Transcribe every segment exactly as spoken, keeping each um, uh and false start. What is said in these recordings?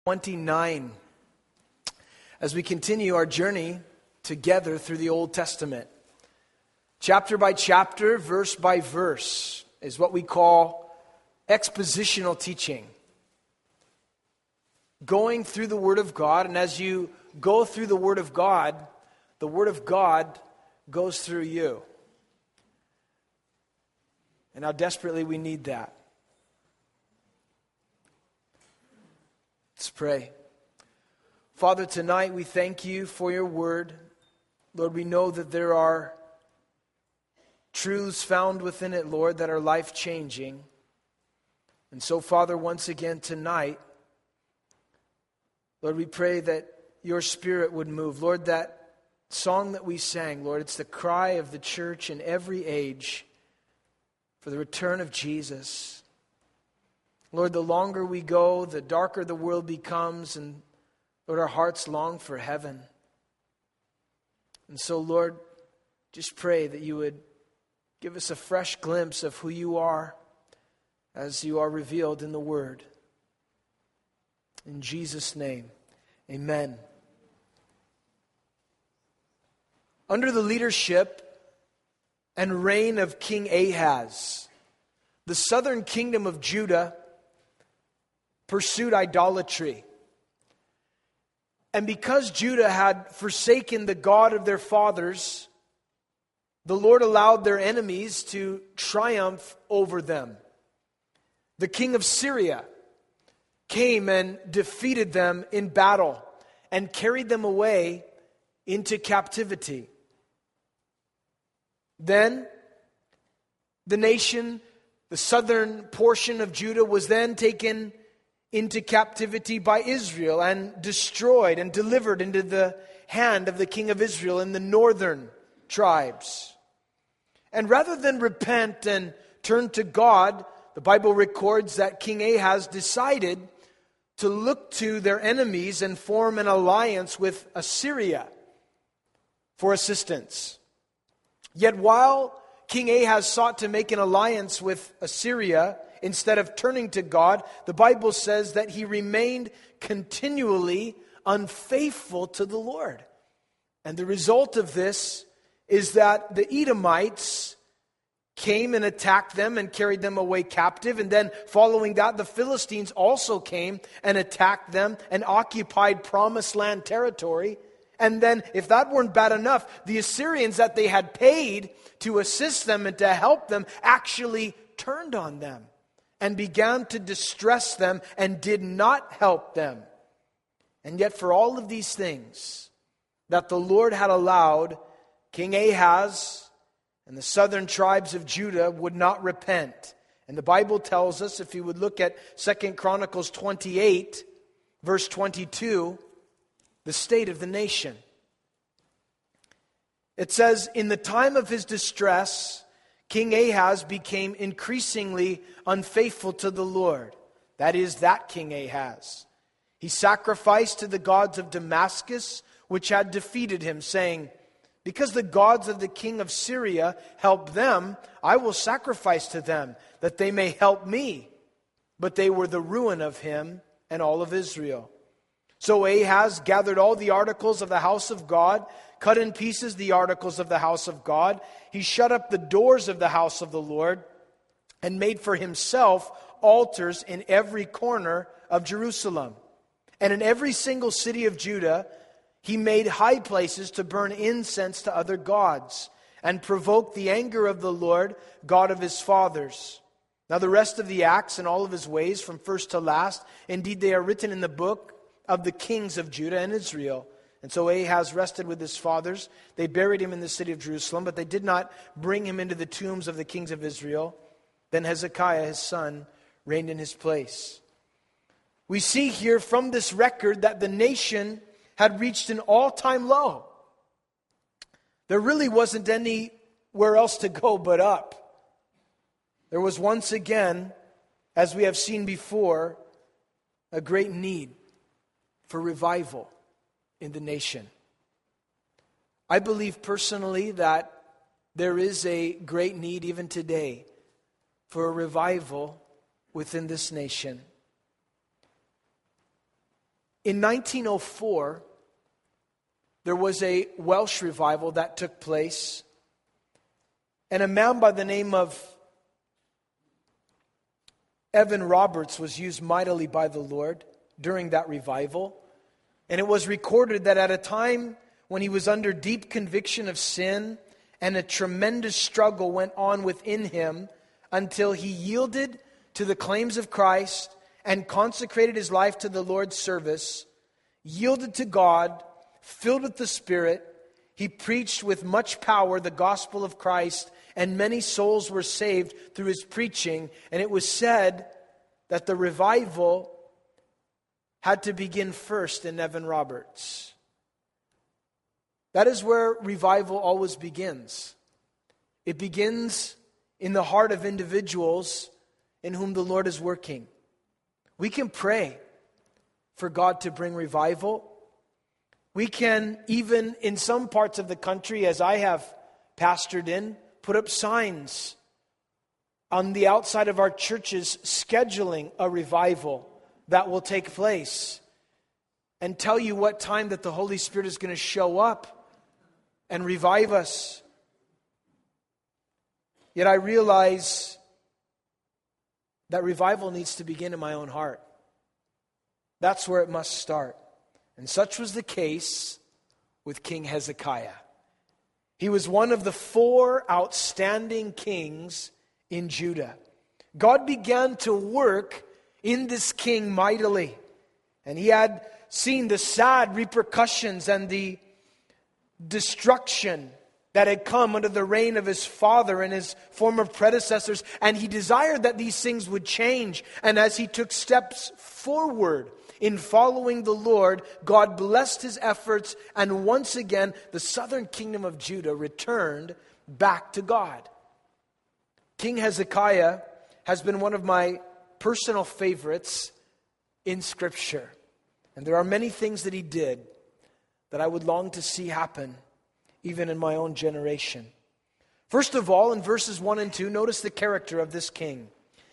twenty-nine as we continue our journey together through the Old Testament. Chapter by chapter, verse by verse is what we call expositional teaching. Going through the Word of God, and as you go through the Word of God, the Word of God goes through you. And how desperately we need that. Let's pray. Father, tonight we thank you for your word. Lord, we know that there are truths found within it, Lord, that are life-changing. And so, Father, once again tonight, Lord, we pray that your Spirit would move. Lord, that song that we sang, Lord, it's the cry of the church in every age for the return of Jesus. Lord, the longer we go, the darker the world becomes, and Lord, our hearts long for heaven. And so, Lord, just pray that you would give us a fresh glimpse of who you are as you are revealed in the Word. In Jesus' name, amen. Under the leadership and reign of King Ahaz, the southern kingdom of Judah pursued idolatry. And because Judah had forsaken the God of their fathers, the Lord allowed their enemies to triumph over them. The king of Syria came and defeated them in battle and carried them away into captivity. Then the nation, the southern portion of Judah, was then taken into captivity by Israel and destroyed and delivered into the hand of the king of Israel in the northern tribes. And rather than repent and turn to God, the Bible records that King Ahaz decided to look to their enemies and form an alliance with Assyria for assistance. Yet while King Ahaz sought to make an alliance with Assyria, instead of turning to God, the Bible says that he remained continually unfaithful to the Lord. And the result of this is that the Edomites came and attacked them and carried them away captive. And then following that, the Philistines also came and attacked them and occupied promised land territory. And then, if that weren't bad enough, the Assyrians that they had paid to assist them and to help them actually turned on them and began to distress them and did not help them. And yet for all of these things that the Lord had allowed, King Ahaz and the southern tribes of Judah would not repent. And the Bible tells us, if you would look at Second Chronicles twenty-eight, verse twenty-two, the state of the nation. It says, in the time of his distress, King Ahaz became increasingly unfaithful to the Lord. That is, that King Ahaz. He sacrificed to the gods of Damascus, which had defeated him, saying, because the gods of the king of Syria help them, I will sacrifice to them, that they may help me. But they were the ruin of him and all of Israel. So Ahaz gathered all the articles of the house of God, cut in pieces the articles of the house of God. He shut up the doors of the house of the Lord and made for himself altars in every corner of Jerusalem. And in every single city of Judah, he made high places to burn incense to other gods and provoke the anger of the Lord, God of his fathers. Now the rest of the acts and all of his ways from first to last, indeed they are written in the book of the kings of Judah and Israel. And so Ahaz rested with his fathers. They buried him in the city of Jerusalem, but they did not bring him into the tombs of the kings of Israel. Then Hezekiah, his son, reigned in his place. We see here from this record that the nation had reached an all-time low. There really wasn't anywhere else to go but up. There was once again, as we have seen before, a great need for revival in the nation. I believe personally that there is a great need even today for a revival within this nation. In nineteen oh four, there was a Welsh revival that took place, and a man by the name of Evan Roberts was used mightily by the Lord during that revival. And it was recorded that at a time when he was under deep conviction of sin and a tremendous struggle went on within him until he yielded to the claims of Christ and consecrated his life to the Lord's service, yielded to God, filled with the Spirit, he preached with much power the gospel of Christ, and many souls were saved through his preaching. And it was said that the revival had to begin first in Evan Roberts. That is where revival always begins. It begins in the heart of individuals in whom the Lord is working. We can pray for God to bring revival. We can, even in some parts of the country, as I have pastored in, put up signs on the outside of our churches scheduling a revival that will take place, and tell you what time that the Holy Spirit is going to show up and revive us. Yet I realize that revival needs to begin in my own heart. That's where it must start. And such was the case with King Hezekiah. He was one of the four outstanding kings in Judah. God began to work in this king mightily. And he had seen the sad repercussions and the destruction that had come under the reign of his father and his former predecessors. And he desired that these things would change. And as he took steps forward in following the Lord, God blessed his efforts. And once again, the southern kingdom of Judah returned back to God. King Hezekiah has been one of my personal favorites in Scripture. And there are many things that he did that I would long to see happen even in my own generation. First of all, in verses one and two, notice the character of this king.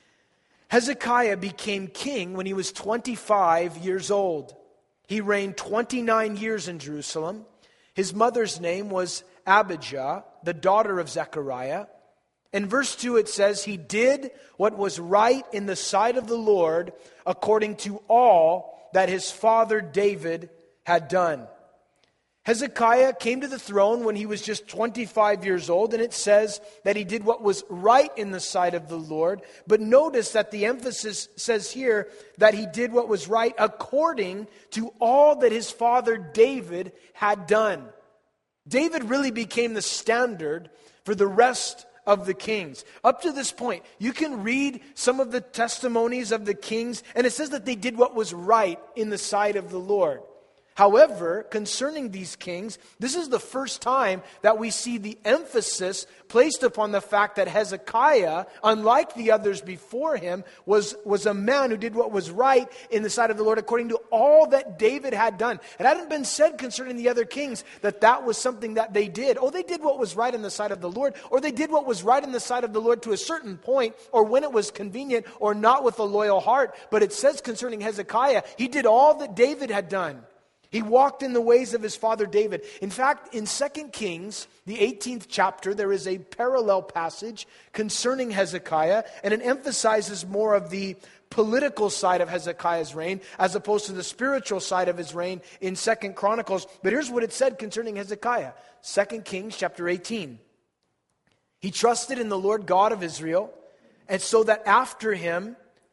Hezekiah became king when he was twenty-five years old. He reigned twenty-nine years in Jerusalem. His mother's name was Abijah, the daughter of Zechariah. In verse two it says, he did what was right in the sight of the Lord according to all that his father David had done. Hezekiah came to the throne when he was just twenty-five years old, and it says that he did what was right in the sight of the Lord. But notice that the emphasis says here that he did what was right according to all that his father David had done. David really became the standard for the rest of the kings. Up to this point, you can read some of the testimonies of the kings, and it says that they did what was right in the sight of the Lord. However, concerning these kings, this is the first time that we see the emphasis placed upon the fact that Hezekiah, unlike the others before him, was, was a man who did what was right in the sight of the Lord according to all that David had done. It hadn't been said concerning the other kings that that was something that they did. Oh, they did what was right in the sight of the Lord, or they did what was right in the sight of the Lord to a certain point, or when it was convenient, or not with a loyal heart. But it says concerning Hezekiah, he did all that David had done. He walked in the ways of his father David. In fact, in Second Kings, the eighteenth chapter, there is a parallel passage concerning Hezekiah, and it emphasizes more of the political side of Hezekiah's reign as opposed to the spiritual side of his reign in Second Chronicles. But here's what it said concerning Hezekiah. Second Kings chapter eighteen. He trusted in the Lord God of Israel, and so that after him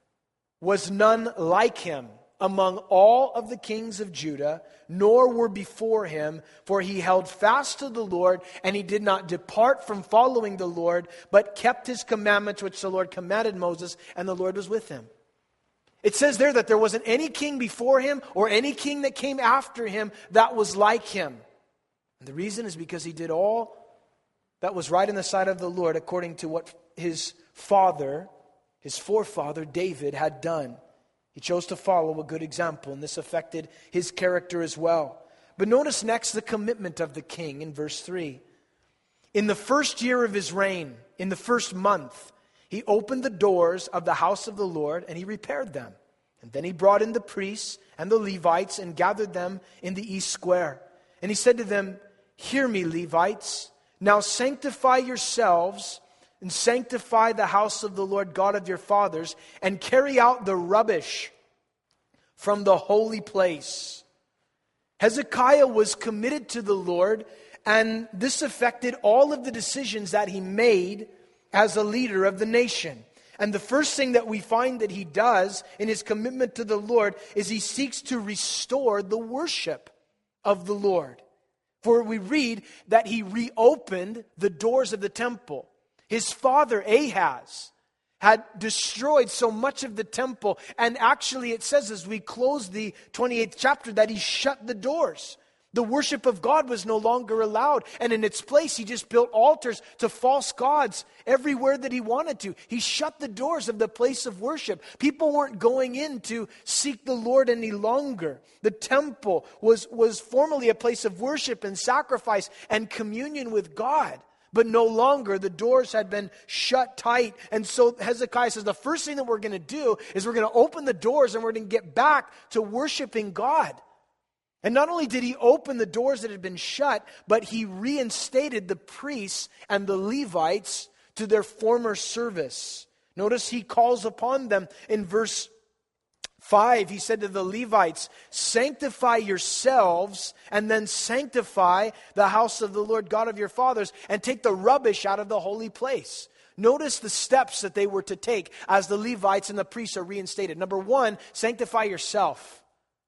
was none like him among all of the kings of Judah, nor were before him, for he held fast to the Lord, and he did not depart from following the Lord, but kept his commandments which the Lord commanded Moses, and the Lord was with him. It says there that there wasn't any king before him or any king that came after him that was like him. And the reason is because he did all that was right in the sight of the Lord according to what his father, his forefather David had done. He chose to follow a good example, and this affected his character as well. But notice next the commitment of the king in verse three. In the first year of his reign, in the first month, he opened the doors of the house of the Lord, and he repaired them. And then he brought in the priests and the Levites and gathered them in the east square. And he said to them, "Hear me, Levites. Now sanctify yourselves and sanctify the house of the Lord God of your fathers, and carry out the rubbish from the holy place." Hezekiah was committed to the Lord, and this affected all of the decisions that he made as a leader of the nation. And the first thing that we find that he does in his commitment to the Lord is he seeks to restore the worship of the Lord. For we read that he reopened the doors of the temple. His father Ahaz had destroyed so much of the temple, and actually it says as we close the twenty-eighth chapter that he shut the doors. The worship of God was no longer allowed, and in its place he just built altars to false gods everywhere that he wanted to. He shut the doors of the place of worship. People weren't going in to seek the Lord any longer. The temple was, was formerly a place of worship and sacrifice and communion with God. But no longer, the doors had been shut tight. And so Hezekiah says, the first thing that we're going to do is we're going to open the doors and we're going to get back to worshiping God. And not only did he open the doors that had been shut, but he reinstated the priests and the Levites to their former service. Notice he calls upon them in verse five. He said to the Levites, "Sanctify yourselves and then sanctify the house of the Lord God of your fathers, and take the rubbish out of the holy place." Notice the steps that they were to take as the Levites and the priests are reinstated. Number one, sanctify yourself.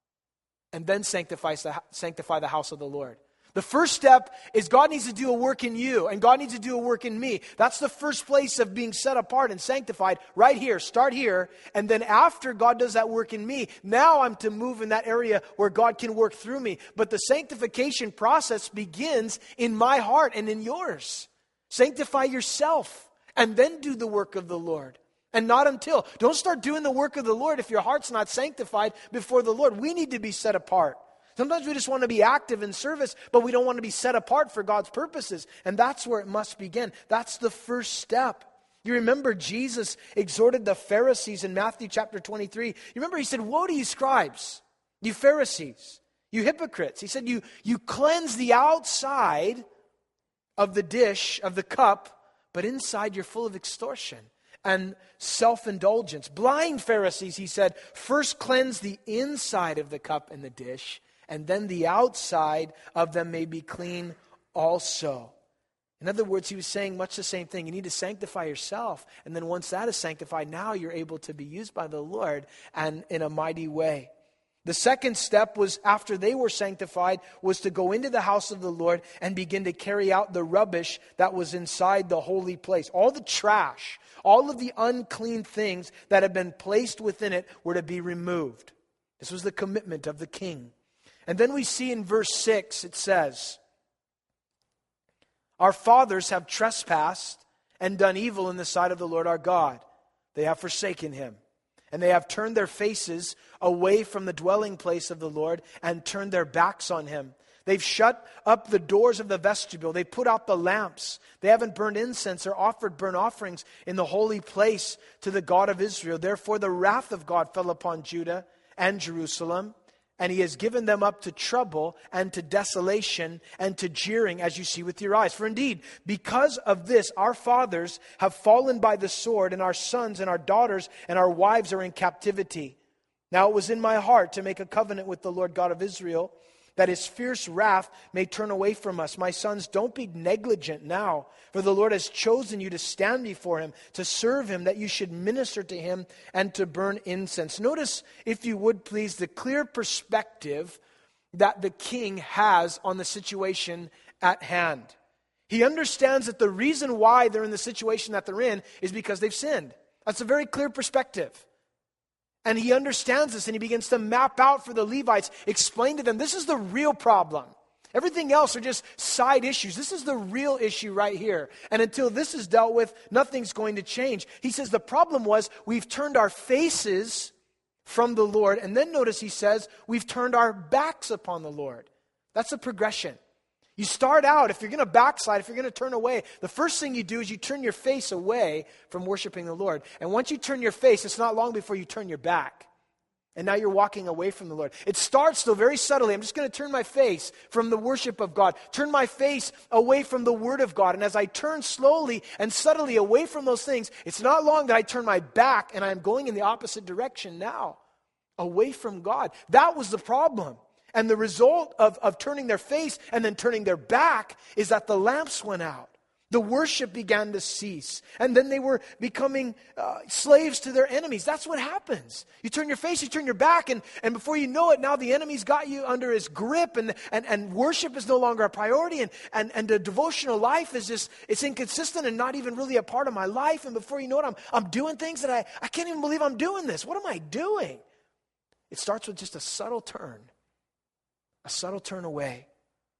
And then sanctify, sanctify the house of the Lord. The first step is God needs to do a work in you, and God needs to do a work in me. That's the first place of being set apart and sanctified, right here. Start here, and then after God does that work in me, now I'm to move in that area where God can work through me. But the sanctification process begins in my heart and in yours. Sanctify yourself, and then do the work of the Lord. And not until. Don't start doing the work of the Lord if your heart's not sanctified before the Lord. We need to be set apart. Sometimes we just want to be active in service, but we don't want to be set apart for God's purposes. And that's where it must begin. That's the first step. You remember Jesus exhorted the Pharisees in Matthew chapter twenty-three. You remember he said, "Woe to you scribes, you Pharisees, you hypocrites." He said, you, you cleanse the outside of the dish, of the cup, but inside you're full of extortion and self-indulgence. Blind Pharisees, he said, first cleanse the inside of the cup and the dish, and then the outside of them may be clean also. In other words, he was saying much the same thing. You need to sanctify yourself, and then once that is sanctified, now you're able to be used by the Lord and in a mighty way. The second step was, after they were sanctified, was to go into the house of the Lord and begin to carry out the rubbish that was inside the holy place. All the trash, all of the unclean things that had been placed within it were to be removed. This was the commitment of the king. And then we see in verse six, it says, "Our fathers have trespassed and done evil in the sight of the Lord our God. They have forsaken him. And they have turned their faces away from the dwelling place of the Lord and turned their backs on him. They've shut up the doors of the vestibule. They put out the lamps. They haven't burned incense or offered burnt offerings in the holy place to the God of Israel. Therefore the wrath of God fell upon Judah and Jerusalem, and he has given them up to trouble and to desolation and to jeering, as you see with your eyes. For indeed, because of this, our fathers have fallen by the sword, and our sons and our daughters and our wives are in captivity. Now it was in my heart to make a covenant with the Lord God of Israel, that his fierce wrath may turn away from us. My sons, don't be negligent now, for the Lord has chosen you to stand before him, to serve him, that you should minister to him and to burn incense." Notice, if you would please, the clear perspective that the king has on the situation at hand. He understands that the reason why they're in the situation that they're in is because they've sinned. That's a very clear perspective. And he understands this, and he begins to map out for the Levites, explain to them, this is the real problem. Everything else are just side issues. This is the real issue right here. And until this is dealt with, nothing's going to change. He says the problem was we've turned our faces from the Lord. And then notice he says we've turned our backs upon the Lord. That's a progression. You start out, if you're going to backslide, if you're going to turn away, the first thing you do is you turn your face away from worshiping the Lord. And once you turn your face, it's not long before you turn your back. And now you're walking away from the Lord. It starts, though, very subtly. I'm just going to turn my face from the worship of God. Turn my face away from the Word of God. And as I turn slowly and subtly away from those things, it's not long that I turn my back and I'm going in the opposite direction now. Away from God. That was the problem. And the result of, of turning their face and then turning their back is that the lamps went out. The worship began to cease. And then they were becoming uh, slaves to their enemies. That's what happens. You turn your face, you turn your back, and, and before you know it, now the enemy's got you under his grip, and, and, and worship is no longer a priority, and, and, and the devotional life is just, it's inconsistent and not even really a part of my life. And before you know it, I'm, I'm doing things that I, I can't even believe I'm doing this. What am I doing? It starts with just a subtle turn. A subtle turn away.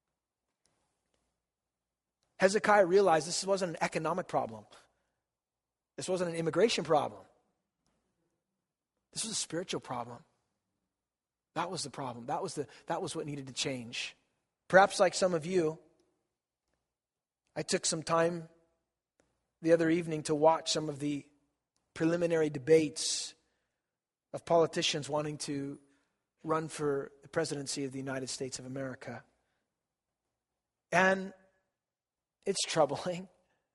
Hezekiah realized this wasn't an economic problem. This wasn't an immigration problem. This was a spiritual problem. That was the problem. That was the that was what needed to change. Perhaps like some of you, I took some time the other evening to watch some of the preliminary debates of politicians wanting to run for the presidency of the United States of America. And it's troubling.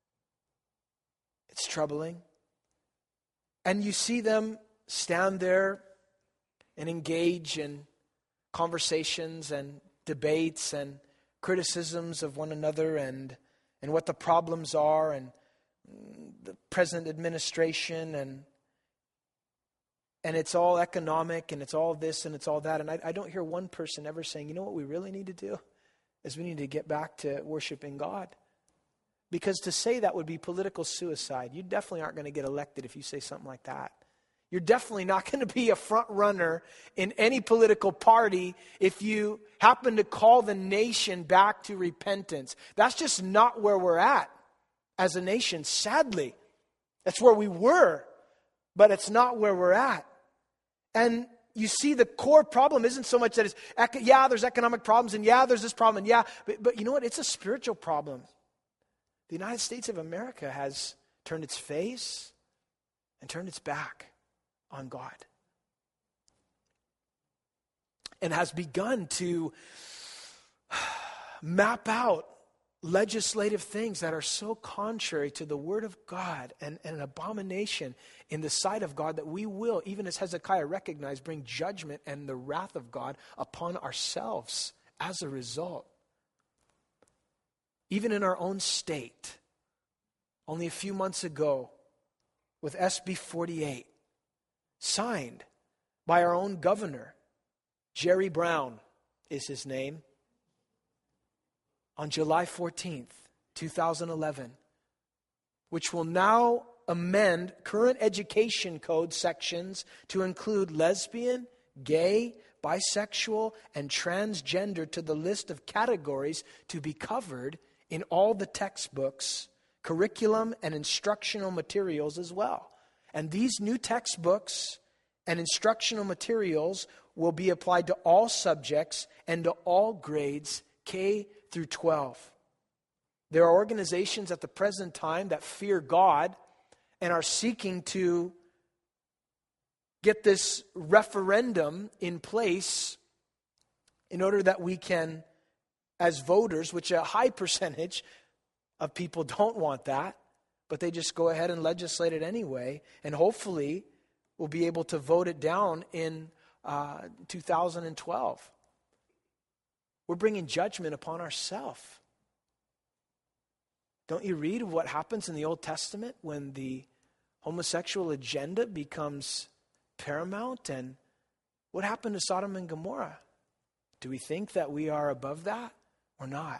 It's troubling. And you see them stand there and engage in conversations and debates and criticisms of one another and, and what the problems are and the present administration and and it's all economic and it's all this and it's all that. And I, I don't hear one person ever saying, you know what we really need to do is we need to get back to worshiping God. Because to say that would be political suicide. You definitely aren't going to get elected if you say something like that. You're definitely not going to be a front runner in any political party if you happen to call the nation back to repentance. That's just not where we're at as a nation, sadly. That's where we were, but it's not where we're at. And you see the core problem isn't so much that it's, yeah, there's economic problems, and yeah, there's this problem, and yeah, but, but you know what? It's a spiritual problem. The United States of America has turned its face and turned its back on God. And has begun to map out legislative things that are so contrary to the Word of God and, and an abomination in the sight of God that we will, even as Hezekiah recognized, bring judgment and the wrath of God upon ourselves as a result. Even in our own state, only a few months ago, with S B forty-eight, signed by our own governor, Jerry Brown is his name, on July fourteenth, twenty eleven, which will now amend current education code sections to include lesbian, gay, bisexual, and transgender to the list of categories to be covered in all the textbooks, curriculum, and instructional materials as well. And these new textbooks and instructional materials will be applied to all subjects and to all grades, K through twelve. There are organizations at the present time that fear God and are seeking to get this referendum in place in order that we can, as voters, which a high percentage of people don't want that, but they just go ahead and legislate it anyway, and hopefully we'll be able to vote it down in uh, two thousand twelve. We're bringing judgment upon ourselves. Don't you read what happens in the Old Testament when the homosexual agenda becomes paramount? And what happened to Sodom and Gomorrah? Do we think that we are above that or not?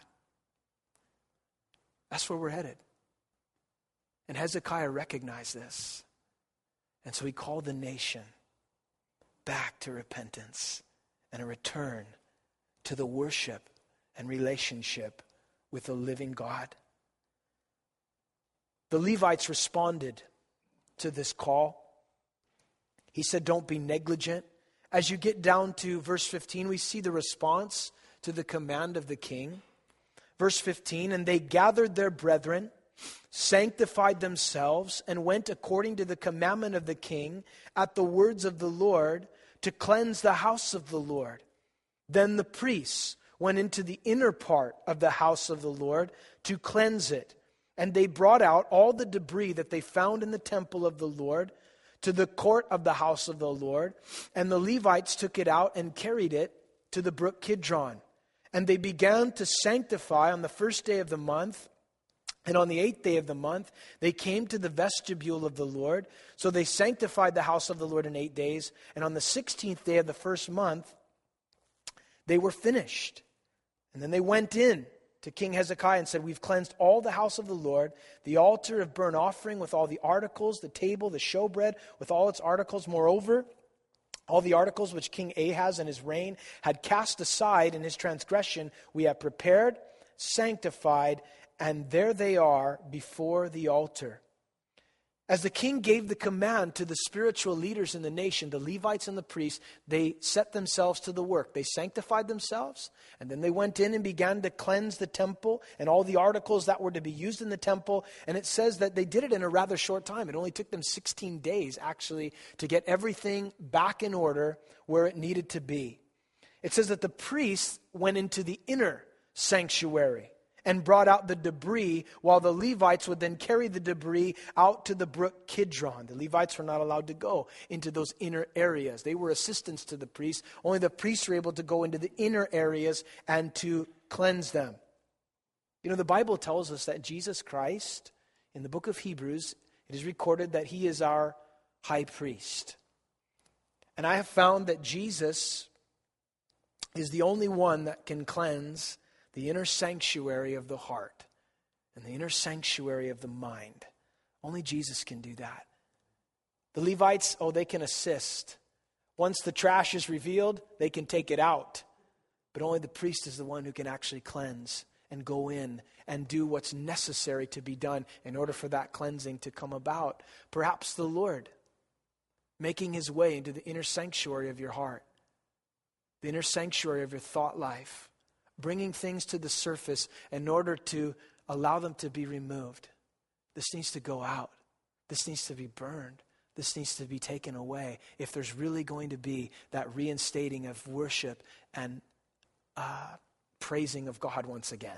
That's where we're headed. And Hezekiah recognized this. And so he called the nation back to repentance and a return to the worship and relationship with the living God. The Levites responded to this call. He said, don't be negligent. As you get down to verse fifteen, we see the response to the command of the king. Verse fifteen, and they gathered their brethren, sanctified themselves, and went according to the commandment of the king at the words of the Lord to cleanse the house of the Lord. Then the priests went into the inner part of the house of the Lord to cleanse it. And they brought out all the debris that they found in the temple of the Lord to the court of the house of the Lord. And the Levites took it out and carried it to the brook Kidron. And they began to sanctify on the first day of the month. And on the eighth day of the month, they came to the vestibule of the Lord. So they sanctified the house of the Lord in eight days. And on the sixteenth day of the first month, they were finished. And then they went in to King Hezekiah and said, we've cleansed all the house of the Lord, the altar of burnt offering with all the articles, the table, the showbread with all its articles. Moreover, all the articles which King Ahaz in his reign had cast aside in his transgression, we have prepared, sanctified, and there they are before the altar. As the king gave the command to the spiritual leaders in the nation, the Levites and the priests, they set themselves to the work. They sanctified themselves, and then they went in and began to cleanse the temple and all the articles that were to be used in the temple. And it says that they did it in a rather short time. It only took them sixteen days, actually, to get everything back in order where it needed to be. It says that the priests went into the inner sanctuary and brought out the debris, while the Levites would then carry the debris out to the brook Kidron. The Levites were not allowed to go into those inner areas. They were assistants to the priests. Only the priests were able to go into the inner areas and to cleanse them. You know, the Bible tells us that Jesus Christ, in the book of Hebrews, it is recorded that he is our high priest. And I have found that Jesus is the only one that can cleanse the inner sanctuary of the heart and the inner sanctuary of the mind. Only Jesus can do that. The Levites, oh, they can assist. Once the trash is revealed, they can take it out. But only the priest is the one who can actually cleanse and go in and do what's necessary to be done in order for that cleansing to come about. Perhaps the Lord making his way into the inner sanctuary of your heart, the inner sanctuary of your thought life, bringing things to the surface in order to allow them to be removed. This needs to go out. This needs to be burned. This needs to be taken away if there's really going to be that reinstating of worship and uh, praising of God once again.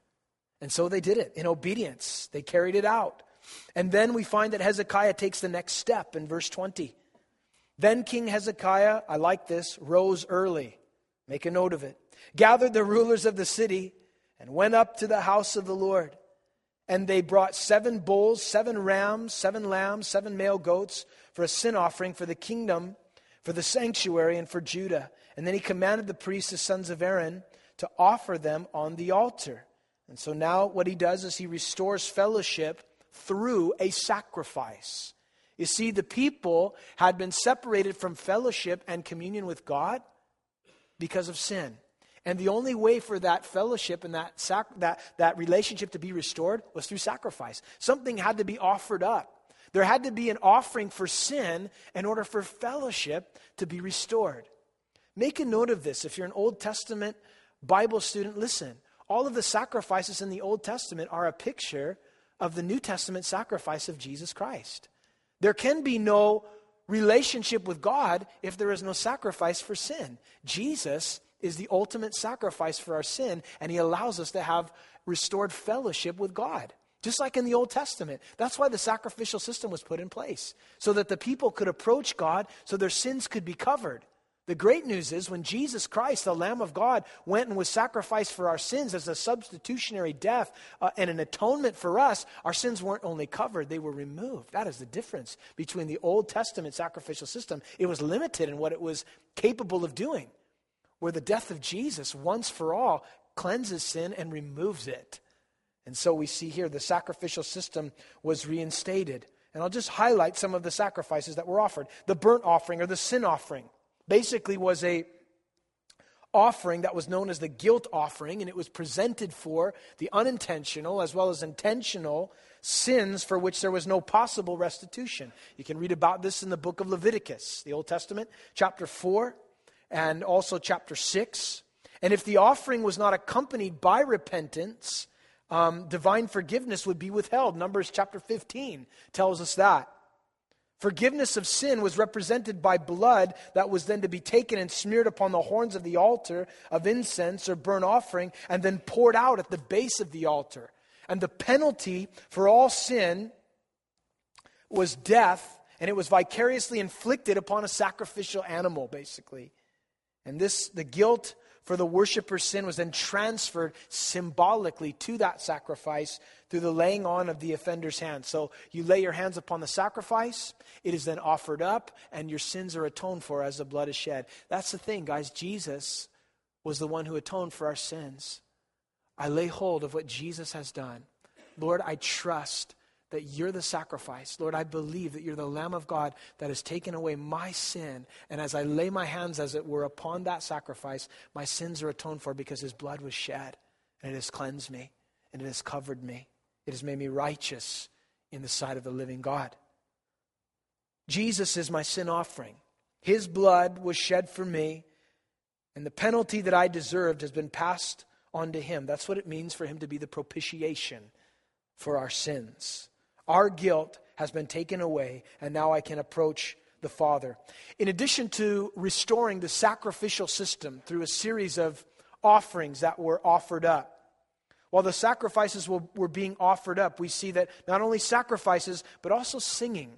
And so they did it in obedience. They carried it out. And then we find that Hezekiah takes the next step in verse twenty. Then King Hezekiah, I like this, rose early. Make a note of it. Gathered the rulers of the city and went up to the house of the Lord. And they brought seven bulls, seven rams, seven lambs, seven male goats for a sin offering for the kingdom, for the sanctuary, and for Judah. And then he commanded the priests, the sons of Aaron, to offer them on the altar. And so now what he does is he restores fellowship through a sacrifice. You see, the people had been separated from fellowship and communion with God because of sin. And the only way for that fellowship and that sac- that, that relationship to be restored was through sacrifice. Something had to be offered up. There had to be an offering for sin in order for fellowship to be restored. Make a note of this. If you're an Old Testament Bible student, listen. All of the sacrifices in the Old Testament are a picture of the New Testament sacrifice of Jesus Christ. There can be no relationship with God if there is no sacrifice for sin. Jesus is the ultimate sacrifice for our sin, and he allows us to have restored fellowship with God. Just like in the Old Testament. That's why the sacrificial system was put in place, so that the people could approach God, so their sins could be covered. The great news is when Jesus Christ, the Lamb of God, went and was sacrificed for our sins as a substitutionary death uh, and an atonement for us, our sins weren't only covered, they were removed. That is the difference between the Old Testament sacrificial system. It was limited in what it was capable of doing, where the death of Jesus once for all cleanses sin and removes it. And so we see here the sacrificial system was reinstated. And I'll just highlight some of the sacrifices that were offered. The burnt offering or the sin offering basically was a offering that was known as the guilt offering, and it was presented for the unintentional as well as intentional sins for which there was no possible restitution. You can read about this in the book of Leviticus, the Old Testament, chapter four, and also chapter six. And if the offering was not accompanied by repentance, um, divine forgiveness would be withheld. Numbers chapter fifteen tells us that. Forgiveness of sin was represented by blood that was then to be taken and smeared upon the horns of the altar of incense or burnt offering and then poured out at the base of the altar. And the penalty for all sin was death, and it was vicariously inflicted upon a sacrificial animal, basically. And this, the guilt for the worshiper's sin was then transferred symbolically to that sacrifice through the laying on of the offender's hands. So you lay your hands upon the sacrifice, it is then offered up, and your sins are atoned for as the blood is shed. That's the thing, guys. Jesus was the one who atoned for our sins. I lay hold of what Jesus has done. Lord, I trust that you're the sacrifice. Lord, I believe that you're the Lamb of God that has taken away my sin. And as I lay my hands, as it were, upon that sacrifice, my sins are atoned for because his blood was shed. And it has cleansed me. And it has covered me. It has made me righteous in the sight of the living God. Jesus is my sin offering. His blood was shed for me. And the penalty that I deserved has been passed on to him. That's what it means for him to be the propitiation for our sins. Our guilt has been taken away, and now I can approach the Father. In addition to restoring the sacrificial system through a series of offerings that were offered up, while the sacrifices were, were being offered up, we see that not only sacrifices, but also singing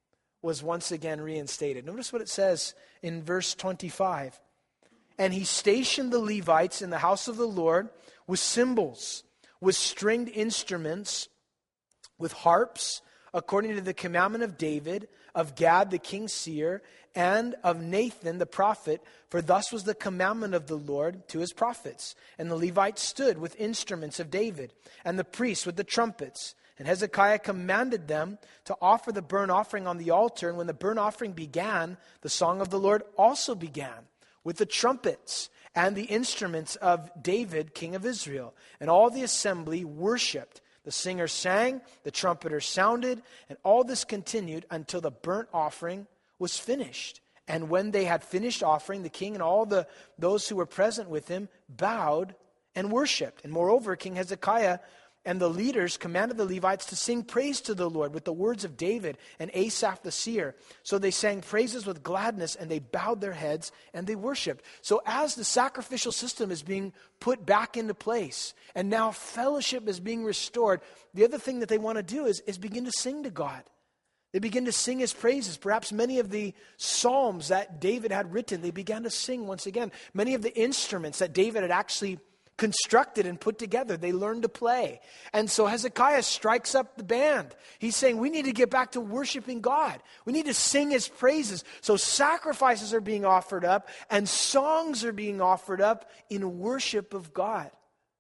was once again reinstated. Notice what it says in verse twenty-five. And he stationed the Levites in the house of the Lord with cymbals, with stringed instruments, with harps, according to the commandment of David, of Gad the king's seer, and of Nathan the prophet, for thus was the commandment of the Lord to his prophets. And the Levites stood with instruments of David, and the priests with the trumpets. And Hezekiah commanded them to offer the burnt offering on the altar, and when the burnt offering began, the song of the Lord also began, with the trumpets and the instruments of David, king of Israel. And all the assembly worshipped. The singers sang, the trumpeters sounded, and all this continued until the burnt offering was finished. And when they had finished offering, the king and all the those who were present with him bowed and worshipped. And moreover, King Hezekiah and the leaders commanded the Levites to sing praise to the Lord with the words of David and Asaph the seer. So they sang praises with gladness, and they bowed their heads and they worshiped. So as the sacrificial system is being put back into place, and now fellowship is being restored, the other thing that they want to do is, is begin to sing to God. They begin to sing his praises. Perhaps many of the psalms that David had written, they began to sing once again. Many of the instruments that David had actually constructed and put together, they learned to play. And so Hezekiah strikes up the band. He's saying, we need to get back to worshiping God. We need to sing his praises. So sacrifices are being offered up and songs are being offered up in worship of God.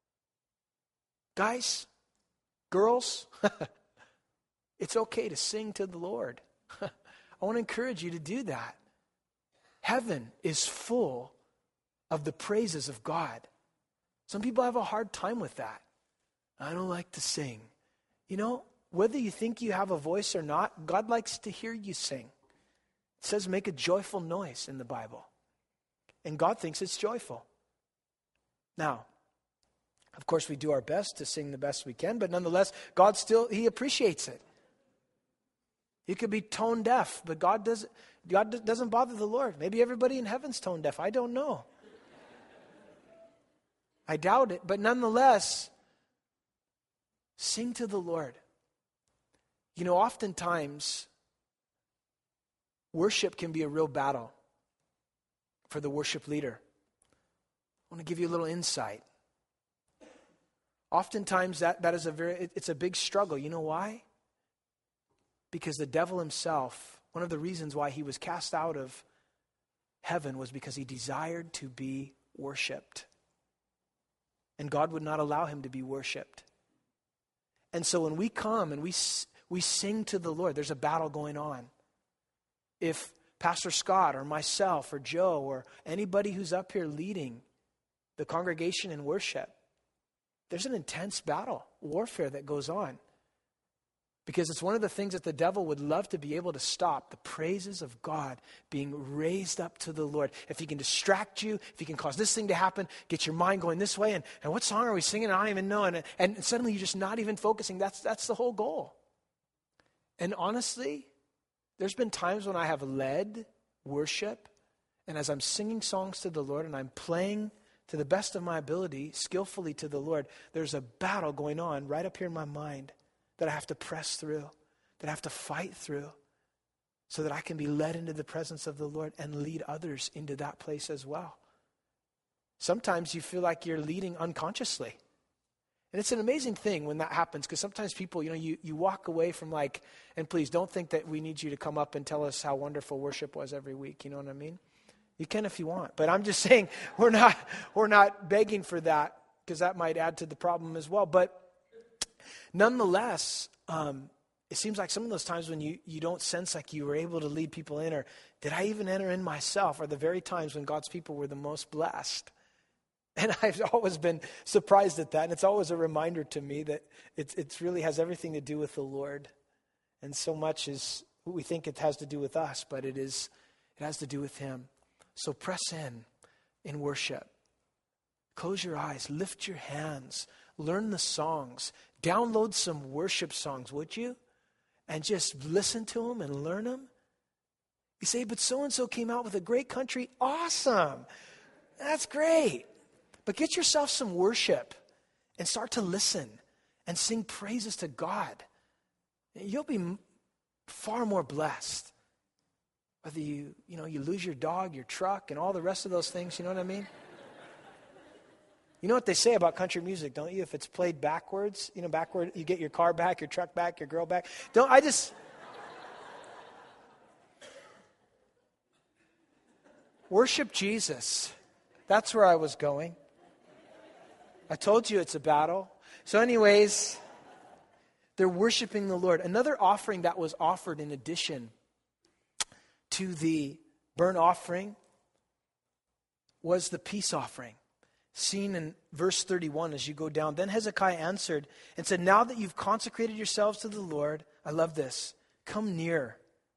Guys, girls, it's okay to sing to the Lord. I want to encourage you to do that. Heaven is full of the praises of God. Some people have a hard time with that. I don't like to sing. You know, whether you think you have a voice or not, God likes to hear you sing. It says make a joyful noise in the Bible. And God thinks it's joyful. Now, of course, we do our best to sing the best we can, but nonetheless, God still, he appreciates it. You could be tone deaf, but God doesn't, God doesn't bother the Lord. Maybe everybody in heaven's tone deaf. I don't know. I doubt it, but nonetheless, sing to the Lord. You know, oftentimes, worship can be a real battle for the worship leader. I want to give you a little insight. Oftentimes, that, that is a very, it, it's a big struggle. You know why? Because the devil himself, one of the reasons why he was cast out of heaven was because he desired to be worshiped. And God would not allow him to be worshiped. And so when we come and we we sing to the Lord, there's a battle going on. If Pastor Scott or myself or Joe or anybody who's up here leading the congregation in worship, there's an intense battle, warfare that goes on. Because it's one of the things that the devil would love to be able to stop, the praises of God being raised up to the Lord. If he can distract you, if he can cause this thing to happen, get your mind going this way, and, and what song are we singing? I don't even know. And, and suddenly you're just not even focusing. That's, that's the whole goal. And honestly, there's been times when I have led worship, and as I'm singing songs to the Lord and I'm playing to the best of my ability, skillfully to the Lord, there's a battle going on right up here in my mind that I have to press through, that I have to fight through, so that I can be led into the presence of the Lord and lead others into that place as well. Sometimes you feel like you're leading unconsciously. And it's an amazing thing when that happens, because sometimes people, you know, you, you walk away from like, and please don't think that we need you to come up and tell us how wonderful worship was every week, you know what I mean? You can if you want, but I'm just saying we're not we're not begging for that, because that might add to the problem as well. But nonetheless, um, it seems like some of those times when you, you don't sense like you were able to lead people in, or did I even enter in myself, are the very times when God's people were the most blessed. And I've always been surprised at that, and it's always a reminder to me that it it's really has everything to do with the Lord, and so much is we think it has to do with us, but it is it has to do with Him. So press in in worship. Close your eyes, lift your hands, learn the songs, download some worship songs, would you? And just listen to them and learn them. You say, but so-and-so came out with a great country. Awesome. That's great. But get yourself some worship and start to listen and sing praises to God. You'll be far more blessed. Whether you, you know, you lose your dog, your truck, and all the rest of those things, you know what I mean? You know what they say about country music, don't you? If it's played backwards, you know, backward, you get your car back, your truck back, your girl back. Don't, I just... Worship Jesus. That's where I was going. I told you it's a battle. So anyways, they're worshiping the Lord. Another offering that was offered in addition to the burnt offering was the peace offering, seen in verse thirty-one as you go down. Then Hezekiah answered and said, now that you've consecrated yourselves to the Lord, I love this, come near,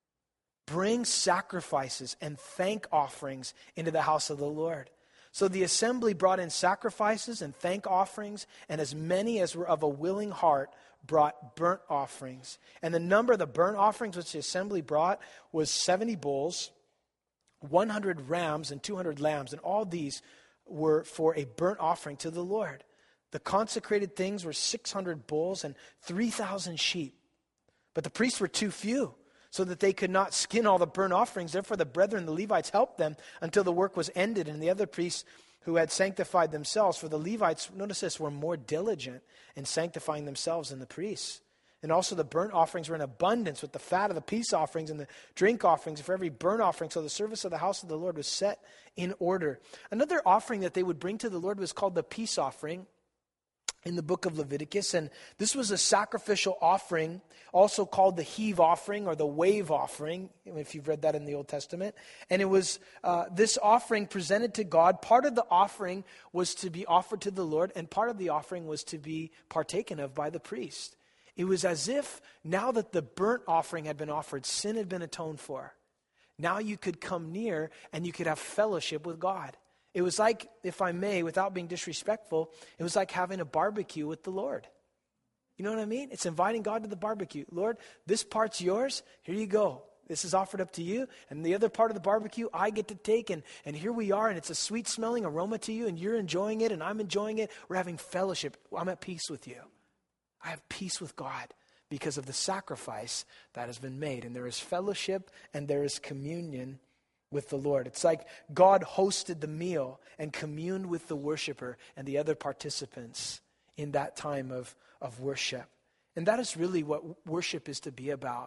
bring sacrifices and thank offerings into the house of the Lord. So the assembly brought in sacrifices and thank offerings, and as many as were of a willing heart brought burnt offerings. And the number of the burnt offerings which the assembly brought was seventy bulls, one hundred rams, and two hundred lambs. And all these were for a burnt offering to the Lord. The consecrated things were six hundred bulls and three thousand sheep. But the priests were too few, so that they could not skin all the burnt offerings. Therefore the brethren, the Levites, helped them until the work was ended. And the other priests who had sanctified themselves, for the Levites, notice this, were more diligent in sanctifying themselves than the priests. And also the burnt offerings were in abundance with the fat of the peace offerings and the drink offerings for every burnt offering. So the service of the house of the Lord was set in order. Another offering that they would bring to the Lord was called the peace offering in the book of Leviticus. And this was a sacrificial offering, also called the heave offering or the wave offering, if you've read that in the Old Testament. And it was uh, this offering presented to God. Part of the offering was to be offered to the Lord, and part of the offering was to be partaken of by the priest. It was as if now that the burnt offering had been offered, sin had been atoned for. Now you could come near and you could have fellowship with God. It was like, if I may, without being disrespectful, it was like having a barbecue with the Lord. You know what I mean? It's inviting God to the barbecue. Lord, this part's yours. Here you go. This is offered up to you. And the other part of the barbecue, I get to take. And, and here we are. And it's a sweet smelling aroma to you. And you're enjoying it. And I'm enjoying it. We're having fellowship. I'm at peace with you. I have peace with God because of the sacrifice that has been made. And there is fellowship and there is communion with the Lord. It's like God hosted the meal and communed with the worshiper and the other participants in that time of, of worship. And that is really what worship is to be about.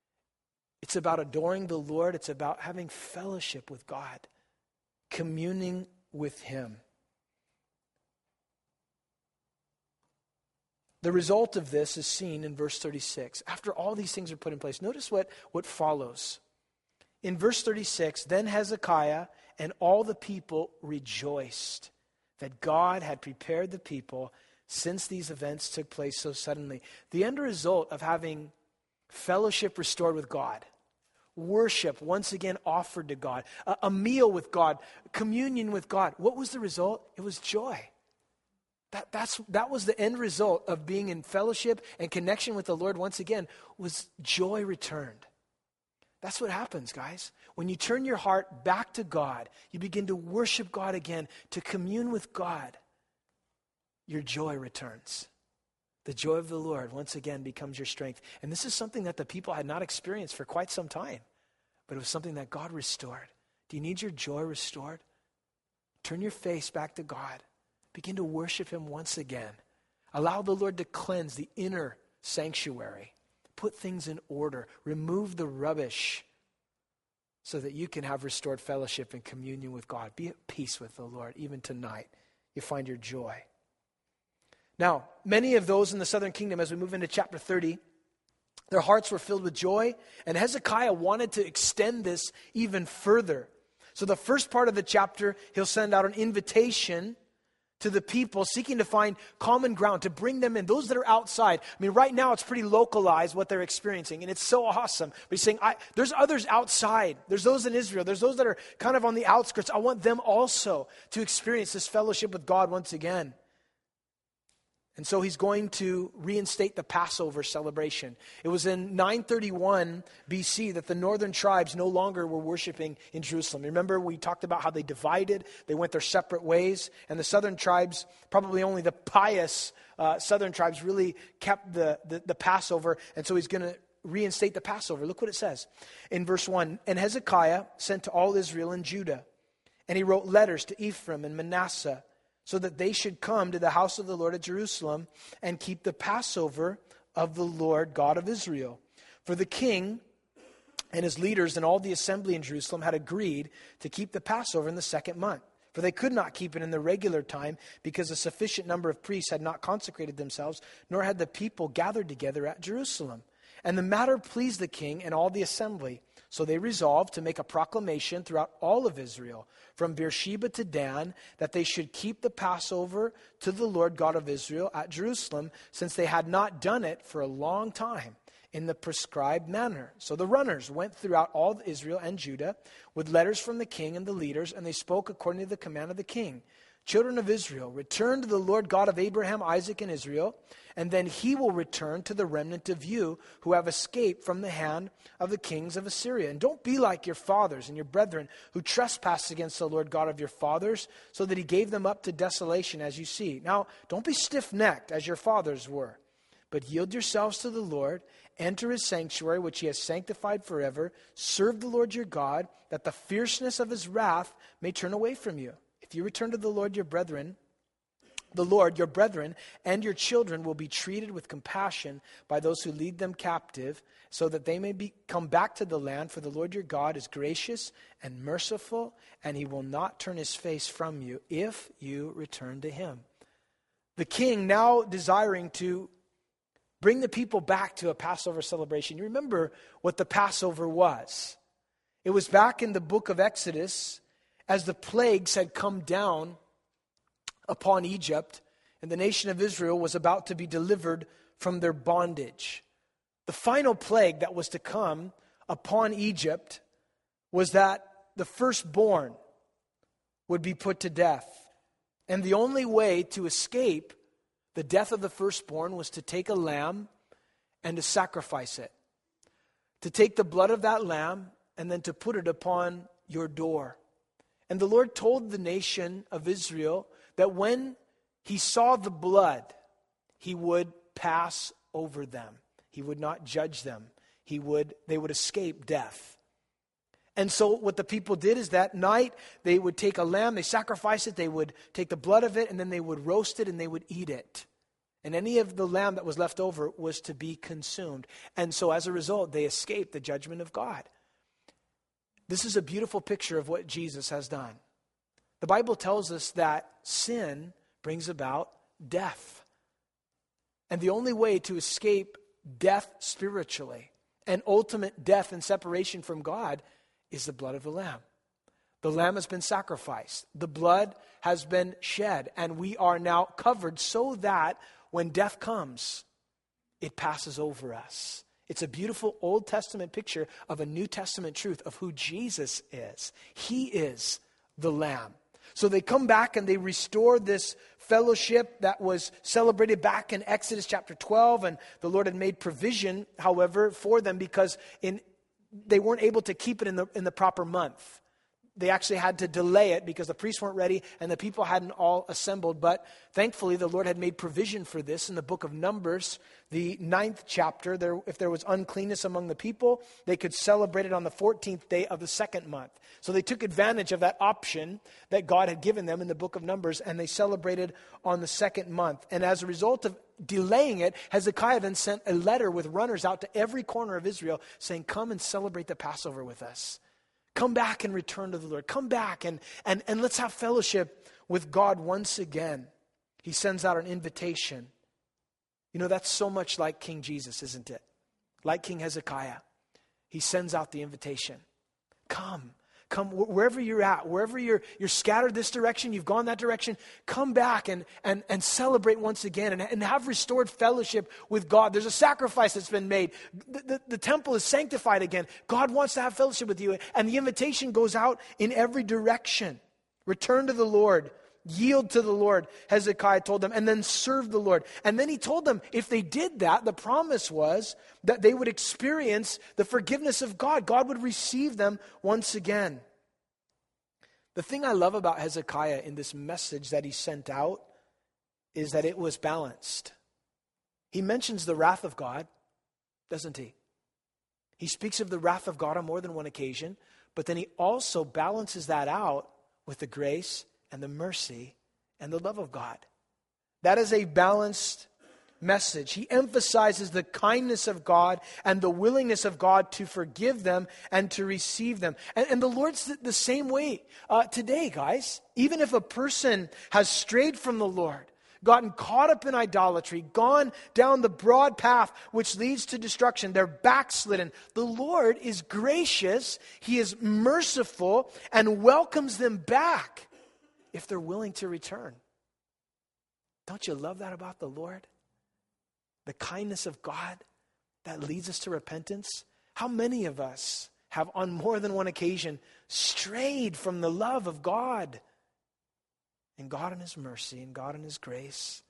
It's about adoring the Lord. It's about having fellowship with God, communing with Him. The result of this is seen in verse thirty-six. After all these things are put in place, notice what, what follows. In verse thirty-six, then Hezekiah and all the people rejoiced that God had prepared the people since these events took place so suddenly. The end result of having fellowship restored with God, worship once again offered to God, a, a meal with God, communion with God. What was the result? It was joy. That, that's, that was the end result of being in fellowship and connection with the Lord once again, was joy returned. That's what happens, guys. When you turn your heart back to God, you begin to worship God again, to commune with God, your joy returns. The joy of the Lord once again becomes your strength. And this is something that the people had not experienced for quite some time, but it was something that God restored. Do you need your joy restored? Turn your face back to God. Begin to worship him once again. Allow the Lord to cleanse the inner sanctuary. Put things in order. Remove the rubbish so that you can have restored fellowship and communion with God. Be at peace with the Lord. Even tonight, you find your joy. Now, many of those in the southern kingdom, as we move into chapter thirty, their hearts were filled with joy, and Hezekiah wanted to extend this even further. So the first part of the chapter, he'll send out an invitation to the people seeking to find common ground, to bring them in, those that are outside. I mean, right now it's pretty localized what they're experiencing, and it's so awesome. But he's saying, I, there's others outside. There's those in Israel. There's those that are kind of on the outskirts. I want them also to experience this fellowship with God once again. And so he's going to reinstate the Passover celebration. It was in nine thirty-one B C that the northern tribes no longer were worshiping in Jerusalem. Remember, we talked about how they divided. They went their separate ways. And the southern tribes, probably only the pious uh, southern tribes, really kept the, the, the Passover. And so he's going to reinstate the Passover. Look what it says in verse one. And Hezekiah sent to all Israel and Judah, and he wrote letters to Ephraim and Manasseh, so that they should come to the house of the Lord at Jerusalem and keep the Passover of the Lord God of Israel. For the king and his leaders and all the assembly in Jerusalem had agreed to keep the Passover in the second month. For they could not keep it in the regular time because a sufficient number of priests had not consecrated themselves, nor had the people gathered together at Jerusalem. And the matter pleased the king and all the assembly. So they resolved to make a proclamation throughout all of Israel, from Beersheba to Dan, that they should keep the Passover to the Lord God of Israel at Jerusalem, since they had not done it for a long time in the prescribed manner. So the runners went throughout all Israel and Judah with letters from the king and the leaders, and they spoke according to the command of the king. Children of Israel, return to the Lord God of Abraham, Isaac, and Israel, and then he will return to the remnant of you who have escaped from the hand of the kings of Assyria. And don't be like your fathers and your brethren who trespassed against the Lord God of your fathers, so that he gave them up to desolation, as you see. Now, don't be stiff-necked as your fathers were, but yield yourselves to the Lord, enter his sanctuary, which he has sanctified forever, serve the Lord your God, that the fierceness of his wrath may turn away from you. If you return to the Lord your brethren, the Lord, your brethren, and your children will be treated with compassion by those who lead them captive, so that they may be, come back to the land. For the Lord your God is gracious and merciful, and he will not turn his face from you if you return to him. The king, now desiring to bring the people back to a Passover celebration. You remember what the Passover was. It was back in the book of Exodus, as the plagues had come down upon Egypt, and the nation of Israel was about to be delivered from their bondage. The final plague that was to come upon Egypt was that the firstborn would be put to death. And the only way to escape the death of the firstborn was to take a lamb and to sacrifice it. To take the blood of that lamb and then to put it upon your door. And the Lord told the nation of Israel that when he saw the blood, he would pass over them. He would not judge them. He would, they would escape death. And so what the people did is that night they would take a lamb, they sacrifice it, they would take the blood of it, and then they would roast it and they would eat it. And any of the lamb that was left over was to be consumed. And so as a result, they escaped the judgment of God. This is a beautiful picture of what Jesus has done. The Bible tells us that sin brings about death. And the only way to escape death spiritually and ultimate death and separation from God is the blood of the Lamb. The Lamb has been sacrificed. The blood has been shed. And we are now covered so that when death comes, it passes over us. It's a beautiful Old Testament picture of a New Testament truth of who Jesus is. He is the Lamb. So they come back and they restore this fellowship that was celebrated back in Exodus chapter twelve. And the Lord had made provision, however, for them, because in they weren't able to keep it in the in the proper month. They actually had to delay it because the priests weren't ready and the people hadn't all assembled. But thankfully, the Lord had made provision for this in the book of Numbers, the ninth chapter. There, if there was uncleanness among the people, they could celebrate it on the fourteenth day of the second month. So they took advantage of that option that God had given them in the book of Numbers, and they celebrated on the second month. And as a result of delaying it, Hezekiah then sent a letter with runners out to every corner of Israel saying, come and celebrate the Passover with us. Come back and return to the Lord. Come back and, and, and let's have fellowship with God once again. He sends out an invitation. You know, that's so much like King Jesus, isn't it? Like King Hezekiah. He sends out the invitation. Come. Come wherever you're at, wherever you're you're scattered this direction, you've gone that direction, come back and and, and celebrate once again and, and have restored fellowship with God. There's a sacrifice that's been made. The, the, the temple is sanctified again. God wants to have fellowship with you. And the invitation goes out in every direction. Return to the Lord. Yield to the Lord, Hezekiah told them, and then serve the Lord. And then he told them if they did that, the promise was that they would experience the forgiveness of God. God would receive them once again. The thing I love about Hezekiah in this message that he sent out is that it was balanced. He mentions the wrath of God, doesn't he? He speaks of the wrath of God on more than one occasion, but then he also balances that out with the grace and the mercy and the love of God. That is a balanced message. He emphasizes the kindness of God and the willingness of God to forgive them and to receive them. And, and the Lord's the, the same way uh, today, guys. Even if a person has strayed from the Lord, gotten caught up in idolatry, gone down the broad path which leads to destruction, they're backslidden. The Lord is gracious, He is merciful, and welcomes them back if they're willing to return. Don't you love that about the Lord? The kindness of God that leads us to repentance. How many of us have on more than one occasion strayed from the love of God? And God in His mercy and God in His grace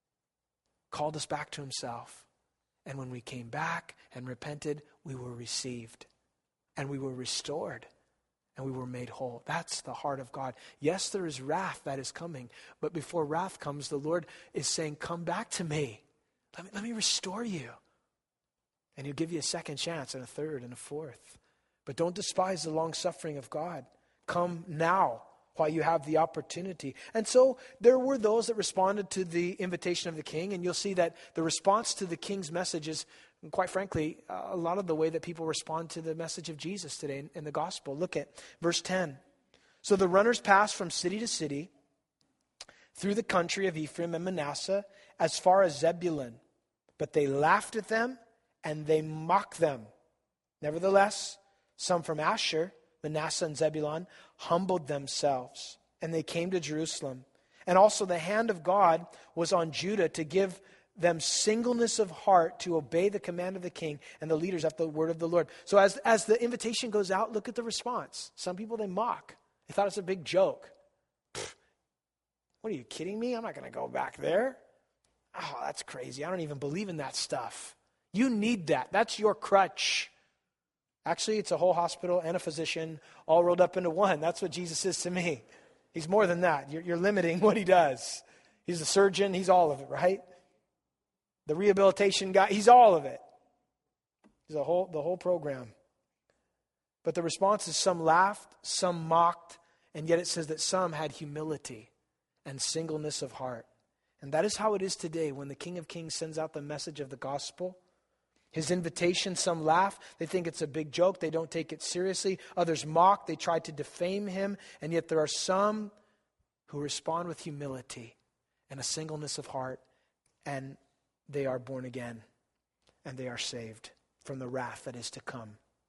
called us back to Himself. And when we came back and repented, we were received and we were restored. And we were made whole. That's the heart of God. Yes, there is wrath that is coming. But before wrath comes, the Lord is saying, come back to me. Let me, let me restore you. And He'll give you a second chance and a third and a fourth. But don't despise the long suffering of God. Come now while you have the opportunity. And so there were those that responded to the invitation of the king. And you'll see that the response to the king's message is, quite frankly, a lot of the way that people respond to the message of Jesus today in, in the gospel. Look at verse ten. So the runners passed from city to city through the country of Ephraim and Manasseh as far as Zebulun. But they laughed at them and they mocked them. Nevertheless, some from Asher, Manasseh and Zebulun humbled themselves and they came to Jerusalem. And also the hand of God was on Judah to give them singleness of heart to obey the command of the king and the leaders after the word of the Lord. So as, as the invitation goes out, look at the response. Some people, they mock. They thought it's a big joke. Pfft, what are you kidding me? I'm not going to go back there. Oh, that's crazy. I don't even believe in that stuff. You need that. That's your crutch. Actually, it's a whole hospital and a physician all rolled up into one. That's what Jesus is to me. He's more than that. You're, you're limiting what He does. He's a surgeon. He's all of it, right? The rehabilitation guy, He's all of it. He's a whole, the whole program. But the response is some laughed, some mocked, and yet it says that some had humility and singleness of heart. And that is how it is today when the King of Kings sends out the message of the gospel. His invitation, some laugh. They think it's a big joke. They don't take it seriously. Others mock. They try to defame Him. And yet there are some who respond with humility and a singleness of heart, and they are born again, and they are saved from the wrath that is to come.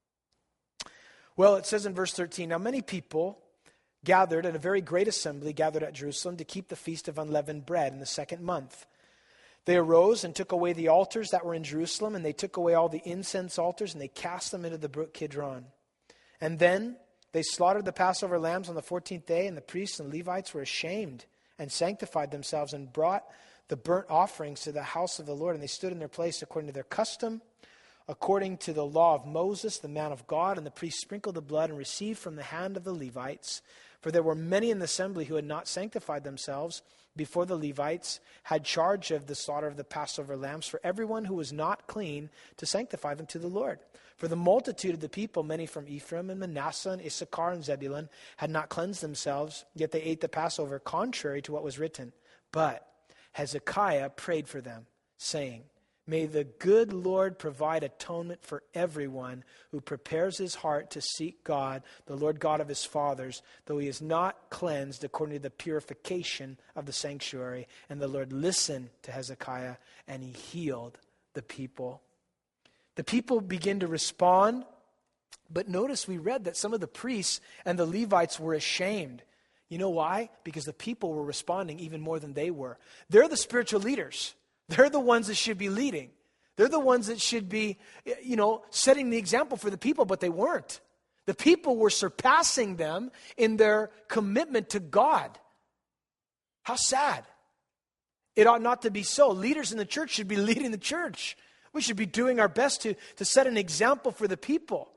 Well, it says in verse thirteen, now many people gathered at a very great assembly, gathered at Jerusalem to keep the feast of unleavened bread in the second month. They arose and took away the altars that were in Jerusalem, and they took away all the incense altars, and they cast them into the brook Kidron. And then they slaughtered the Passover lambs on the fourteenth day, and the priests and Levites were ashamed and sanctified themselves and brought the burnt offerings to the house of the Lord, and they stood in their place according to their custom according to the law of Moses, the man of God, and the priest sprinkled the blood and received from the hand of the Levites. For there were many in the assembly who had not sanctified themselves before the Levites had charge of the slaughter of the Passover lambs, for everyone who was not clean to sanctify them to the Lord. For the multitude of the people, many from Ephraim and Manasseh and Issachar and Zebulun, had not cleansed themselves, yet they ate the Passover contrary to what was written. But Hezekiah prayed for them, saying, May the good Lord provide atonement for everyone who prepares his heart to seek God, the Lord God of his fathers, though he is not cleansed according to the purification of the sanctuary. And the Lord listened to Hezekiah, and he healed the people. The people begin to respond, but notice we read that some of the priests and the Levites were ashamed. You know why? Because the people were responding even more than they were. They're the spiritual leaders. They're the ones that should be leading. They're the ones that should be, you know, setting the example for the people, but they weren't. The people were surpassing them in their commitment to God. How sad. It ought not to be so. Leaders in the church should be leading the church. We should be doing our best to, to set an example for the people.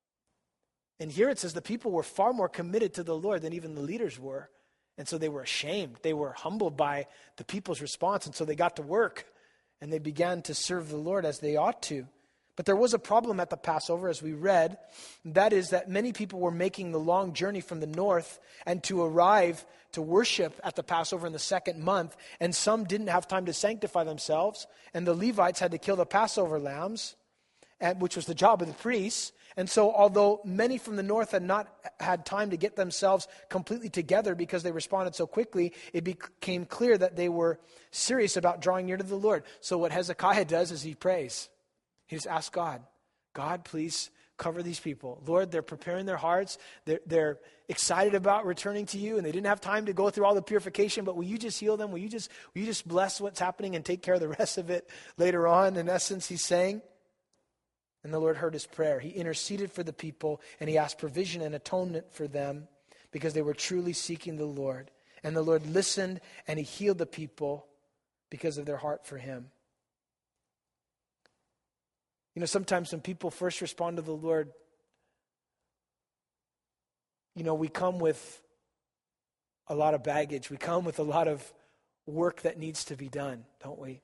And here it says the people were far more committed to the Lord than even the leaders were. And so they were ashamed. They were humbled by the people's response. And so they got to work and they began to serve the Lord as they ought to. But there was a problem at the Passover, as we read. That is that many people were making the long journey from the north and to arrive to worship at the Passover in the second month. And some didn't have time to sanctify themselves. And the Levites had to kill the Passover lambs, and, which was the job of the priests. And so although many from the north had not had time to get themselves completely together because they responded so quickly, it became clear that they were serious about drawing near to the Lord. So what Hezekiah does is he prays. He just asks God, God, please cover these people. Lord, they're preparing their hearts. They're, they're excited about returning to you, and they didn't have time to go through all the purification, but will you just heal them? Will you just, will you just bless what's happening and take care of the rest of it later on? In essence, he's saying. And the Lord heard his prayer. He interceded for the people, and he asked provision and atonement for them because they were truly seeking the Lord. And the Lord listened, and he healed the people because of their heart for him. You know, sometimes when people first respond to the Lord, you know, we come with a lot of baggage. We come with a lot of work that needs to be done, don't we?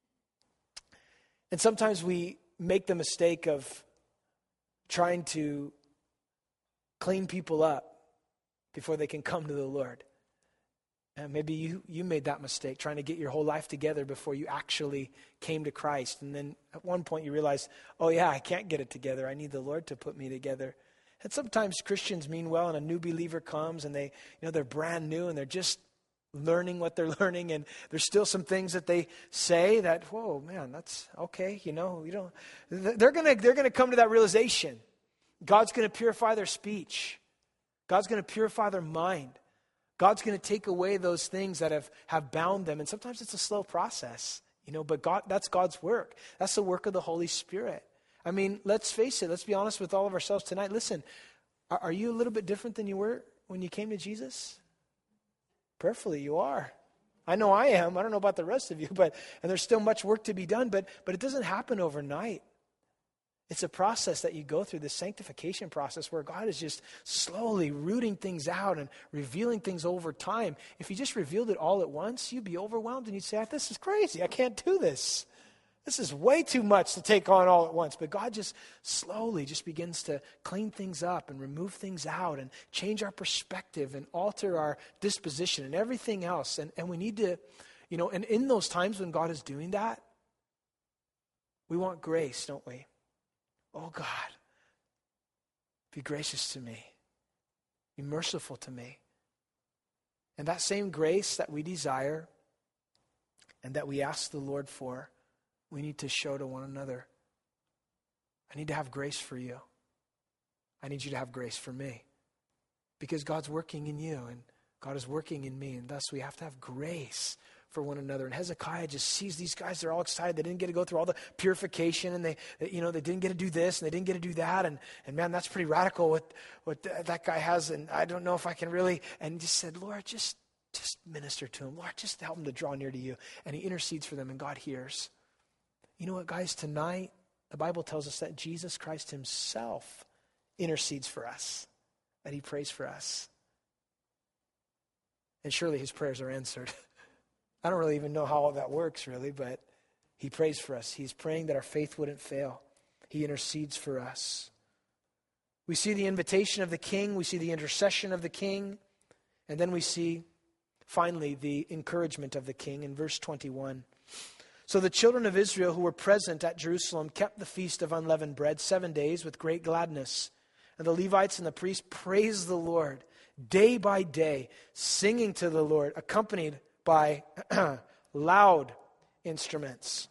And sometimes we make the mistake of trying to clean people up before they can come to the Lord. And maybe you, you made that mistake, trying to get your whole life together before you actually came to Christ. And then at one point you realize, oh yeah, I can't get it together. I need the Lord to put me together. And sometimes Christians mean well, and a new believer comes and they, you know, they're brand new and they're just learning what they're learning, and there's still some things that they say that, whoa, man, that's okay, you know, you don't. They're gonna they're gonna come to that realization. God's gonna purify their speech. God's gonna purify their mind. God's gonna take away those things that have, have bound them, and sometimes it's a slow process, you know. But God, that's God's work. That's the work of the Holy Spirit. I mean, let's face it. Let's be honest with all of ourselves tonight. Listen, are, are you a little bit different than you were when you came to Jesus? Prayerfully, you are. I know I am. I don't know about the rest of you, but and there's still much work to be done, but but it doesn't happen overnight. It's a process that you go through, this sanctification process where God is just slowly rooting things out and revealing things over time. If he just revealed it all at once, you'd be overwhelmed and you'd say, this is crazy. I can't do this. This is way too much to take on all at once. But God just slowly just begins to clean things up and remove things out and change our perspective and alter our disposition and everything else. And, and we need to, you know, and in those times when God is doing that, we want grace, don't we? Oh God, be gracious to me. Be merciful to me. And that same grace that we desire and that we ask the Lord for, we need to show to one another. I need to have grace for you. I need you to have grace for me. Because God's working in you and God is working in me. And thus we have to have grace for one another. And Hezekiah just sees these guys, they're all excited. They didn't get to go through all the purification and they, you know, they didn't get to do this and they didn't get to do that. And, and man, that's pretty radical what, what that guy has. And I don't know if I can really, and he just said, Lord, just, just minister to him. Lord, just help him to draw near to you. And he intercedes for them and God hears. You know what, guys, tonight, the Bible tells us that Jesus Christ himself intercedes for us, that he prays for us. And surely his prayers are answered. I don't really even know how all that works, really, but he prays for us. He's praying that our faith wouldn't fail. He intercedes for us. We see the invitation of the king. We see the intercession of the king. And then we see, finally, the encouragement of the king in verse twenty-one. So the children of Israel who were present at Jerusalem kept the feast of unleavened bread seven days with great gladness. And the Levites and the priests praised the Lord day by day, singing to the Lord, accompanied by loud instruments.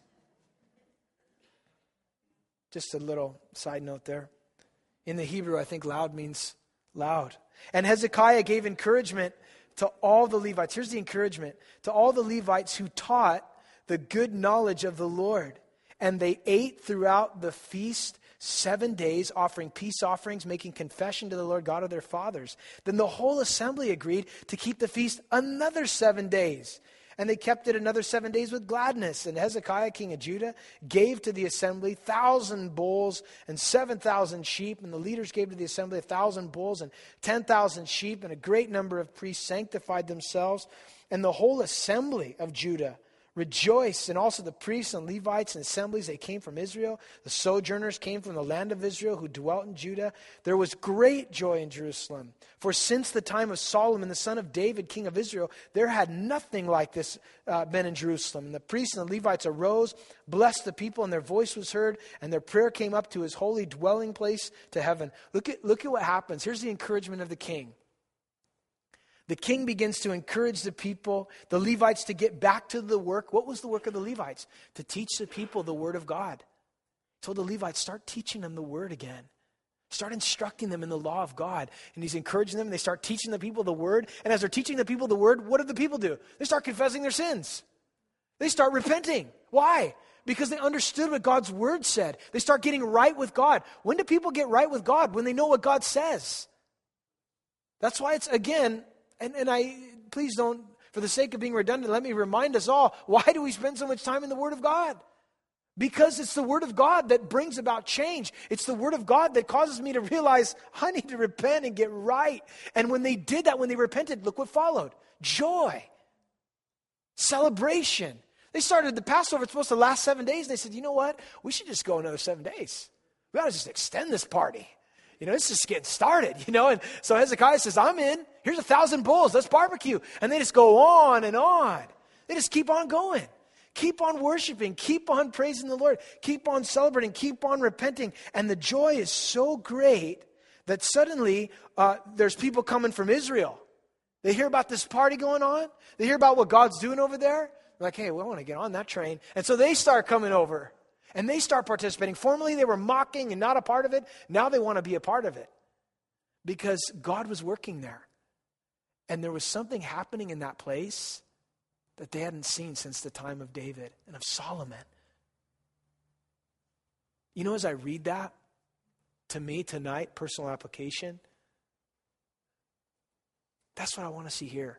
Just a little side note there. In the Hebrew, I think loud means loud. And Hezekiah gave encouragement to all the Levites. Here's the encouragement. To all the Levites who taught the good knowledge of the Lord. And they ate throughout the feast seven days, offering peace offerings, making confession to the Lord God of their fathers. Then the whole assembly agreed to keep the feast another seven days. And they kept it another seven days with gladness. And Hezekiah, king of Judah, gave to the assembly thousand bulls and seven thousand sheep. And the leaders gave to the assembly a thousand bulls and ten thousand sheep. And a great number of priests sanctified themselves. And the whole assembly of Judah rejoiced, and also the priests and Levites and assemblies, they came from Israel. The sojourners came from the land of Israel who dwelt in Judah. There was great joy in Jerusalem. For since the time of Solomon, the son of David, king of Israel, there had nothing like this uh, been in Jerusalem. And the priests and the Levites arose, blessed the people, and their voice was heard, and their prayer came up to his holy dwelling place to heaven. Look at, look at what happens. Here's the encouragement of the king. The king begins to encourage the people, the Levites, to get back to the work. What was the work of the Levites? To teach the people the word of God. He told the Levites, start teaching them the word again. Start instructing them in the law of God. And he's encouraging them. They start teaching the people the word. And as they're teaching the people the word, what do the people do? They start confessing their sins. They start repenting. Why? Because they understood what God's word said. They start getting right with God. When do people get right with God? When they know what God says. That's why it's, again... And, and I, please don't, for the sake of being redundant, let me remind us all, why do we spend so much time in the Word of God? Because it's the Word of God that brings about change. It's the Word of God that causes me to realize I need to repent and get right. And when they did that, when they repented, look what followed. Joy. Celebration. They started the Passover, it's supposed to last seven days. And they said, you know what? We should just go another seven days. We ought to just extend this party. You know, it's just getting started, you know. And so Hezekiah says, I'm in. Here's a thousand bulls. Let's barbecue. And they just go on and on. They just keep on going. Keep on worshiping. Keep on praising the Lord. Keep on celebrating. Keep on repenting. And the joy is so great that suddenly uh, there's people coming from Israel. They hear about this party going on. They hear about what God's doing over there. They're like, hey, we want to get on that train. And so they start coming over. And they start participating. Formerly, they were mocking and not a part of it. Now they want to be a part of it. Because God was working there. And there was something happening in that place that they hadn't seen since the time of David and of Solomon. You know, as I read that, to me tonight, personal application, that's what I want to see here.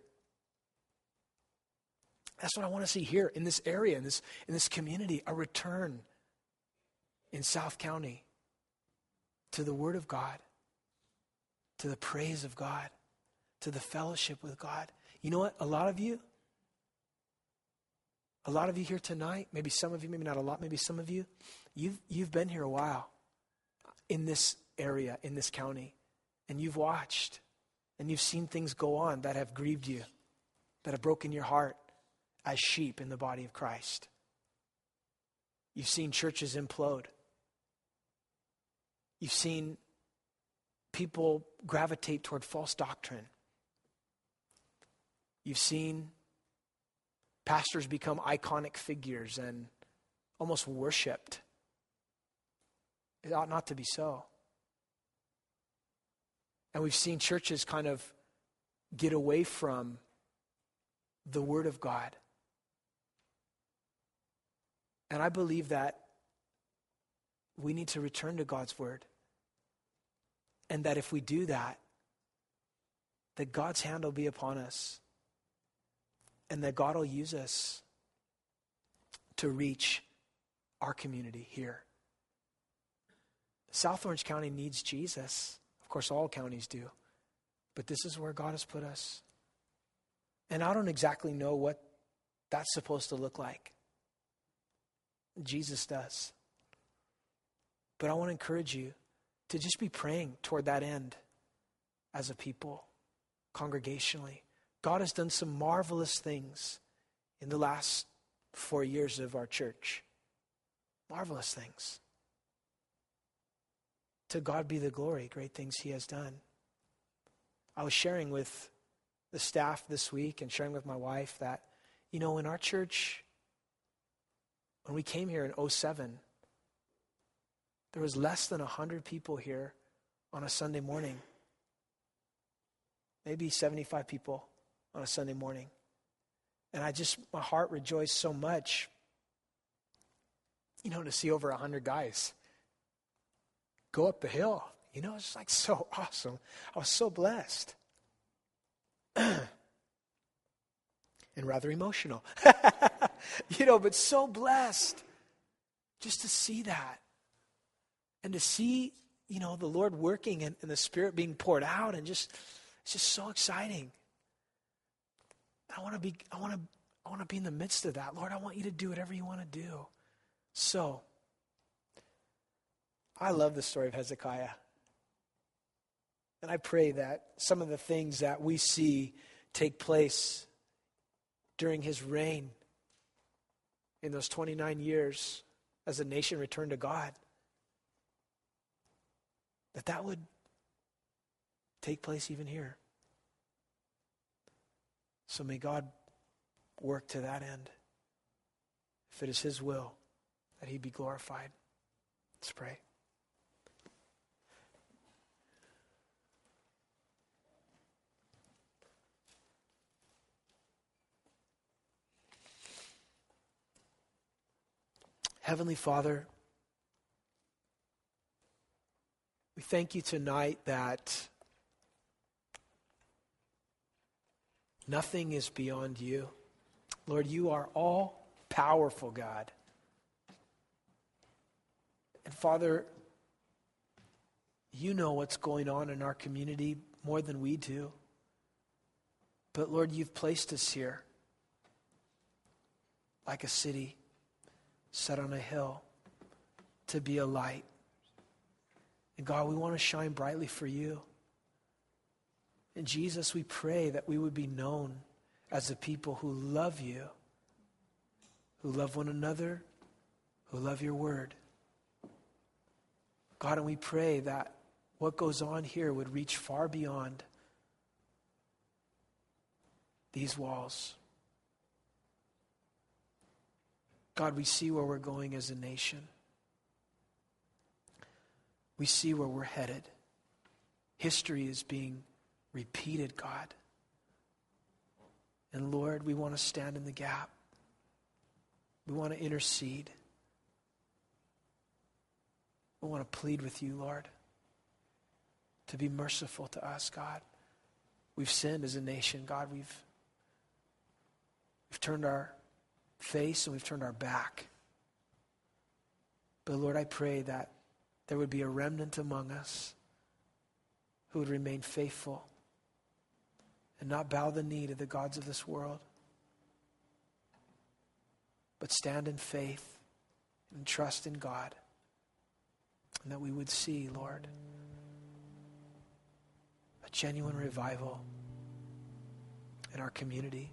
That's what I want to see here in this area, in this, in this community, a return in South County to the Word of God, to the praise of God, to the fellowship with God. You know what? A lot of you, a lot of you here tonight, maybe some of you, maybe not a lot, maybe some of you, you've, you've been here a while in this area, in this county, and you've watched, and you've seen things go on that have grieved you, that have broken your heart as sheep in the body of Christ. You've seen churches implode. You've seen people gravitate toward false doctrine. You've seen pastors become iconic figures and almost worshipped. It ought not to be so. And we've seen churches kind of get away from the Word of God. And I believe that we need to return to God's Word. And that if we do that, that God's hand will be upon us. And that God will use us to reach our community here. South Orange County needs Jesus. Of course, all counties do. But this is where God has put us. And I don't exactly know what that's supposed to look like. Jesus does. But I want to encourage you to just be praying toward that end as a people, congregationally. God has done some marvelous things in the last four years of our church. Marvelous things. To God be the glory, great things he has done. I was sharing with the staff this week and sharing with my wife that, you know, in our church, when we came here in oh seven, there was less than one hundred people here on a Sunday morning. Maybe seventy-five people on a Sunday morning. And I just, my heart rejoiced so much, you know, to see over one hundred guys go up the hill. You know, it's like so awesome. I was so blessed. And rather emotional. You know, but so blessed just to see that. And to see, you know, the Lord working and, and the Spirit being poured out, and just, it's just so exciting. I want to be, I want to, I want to be in the midst of that. Lord, I want you to do whatever you want to do. So, I love the story of Hezekiah. And I pray that some of the things that we see take place during his reign in those twenty-nine years as the nation returned to God, that that would take place even here. So may God work to that end. If it is his will, that he be glorified. Let's pray. Heavenly Father, we thank you tonight that nothing is beyond you. Lord, you are all powerful, God. And Father, you know what's going on in our community more than we do. But Lord, you've placed us here like a city set on a hill to be a light. And God, we want to shine brightly for you. And Jesus, we pray that we would be known as a people who love you, who love one another, who love your word. God, and we pray that what goes on here would reach far beyond these walls. God, we see where we're going as a nation. We see where we're headed. History is being repeated, God. And Lord, we want to stand in the gap. We want to intercede. We want to plead with you, Lord, to be merciful to us, God. We've sinned as a nation, God. We've, we've turned our face and we've turned our back. But Lord, I pray that there would be a remnant among us who would remain faithful and not bow the knee to the gods of this world, but stand in faith and trust in God. And that we would see, Lord, a genuine revival in our community.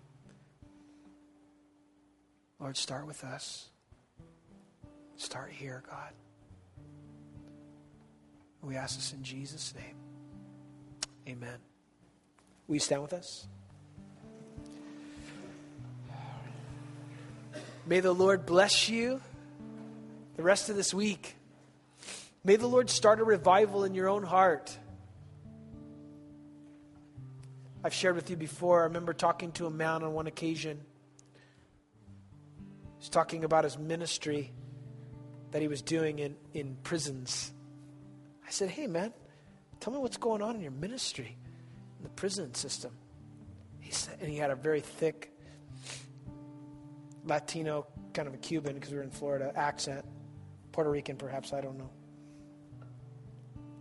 Lord, start with us. Start here, God. We ask this in Jesus' name. Amen. Will you stand with us? May the Lord bless you the rest of this week. May the Lord start a revival in your own heart. I've shared with you before, I remember talking to a man on one occasion. He's talking about his ministry that he was doing in, in prisons. I said, hey man, tell me what's going on in your ministry in the prison system. He said, and he had a very thick Latino, kind of a Cuban, because we were in Florida, accent. Puerto Rican perhaps, I don't know.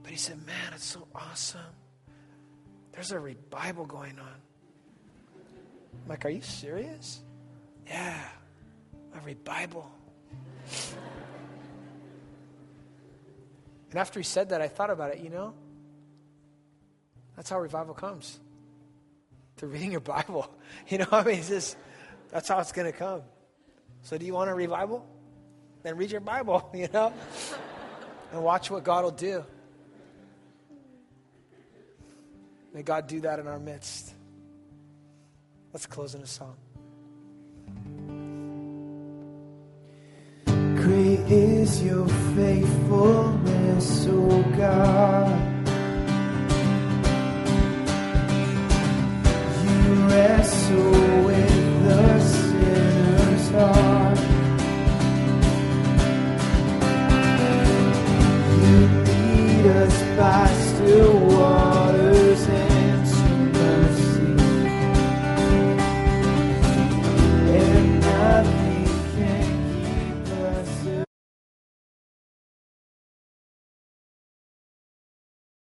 But he said, man, it's so awesome. There's a revival going on. I'm like, are you serious? Yeah, a revival. And after he said that, I thought about it, you know? That's how revival comes. Through reading your Bible. You know, I mean, it's just, that's how it's going to come. So do you want a revival? Then read your Bible, you know? And watch what God will do. May God do that in our midst. Let's close in a song. Great is your faithfulness, O God. You rest so